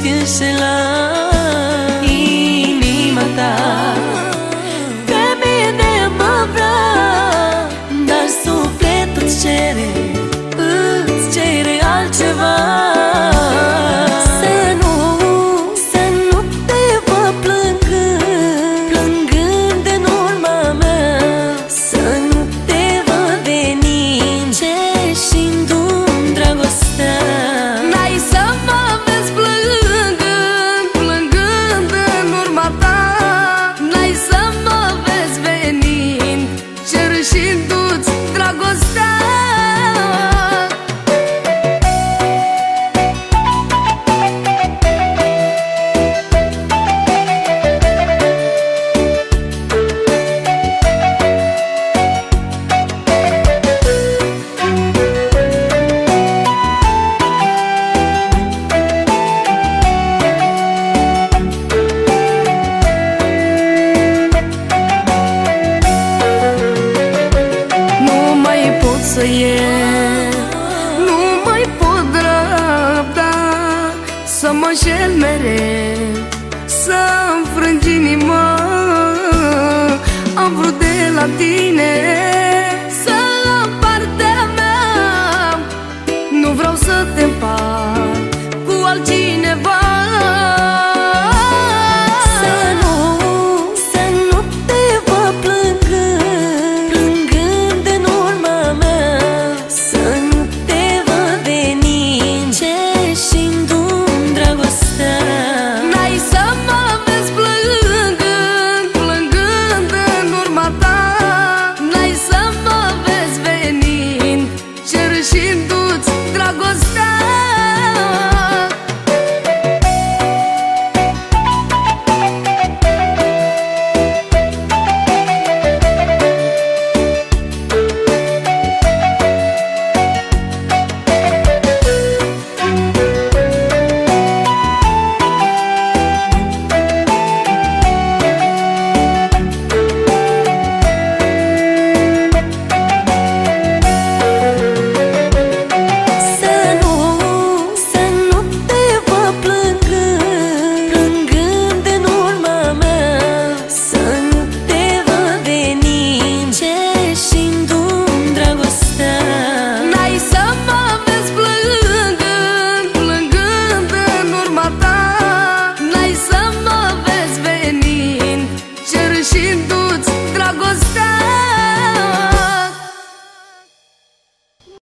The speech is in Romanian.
ești înșelat. Inima ta pe mine mă vrea, dar sufletul îți cere altceva. Să nu te văd plângând în urma mea, să nu te văd venind cerșindu-mi dragostea. N-ai să mă vezi plângând în urma ta, n-ai să mă vezi venind cerșindu-ți dragostea. Nu mai pot răbda să mă înșel mereu, să-mi frângi inima. Am vrut de la tine să am partea mea, nu vreau să te împart cu altcineva. Să nu te văd plângând în urma mea, să nu te văd venind cerșindu-mi dragostea. N-ai să mă vezi plângând în urma ta, n-ai să mă vezi venind cerșindu-ți dragostea.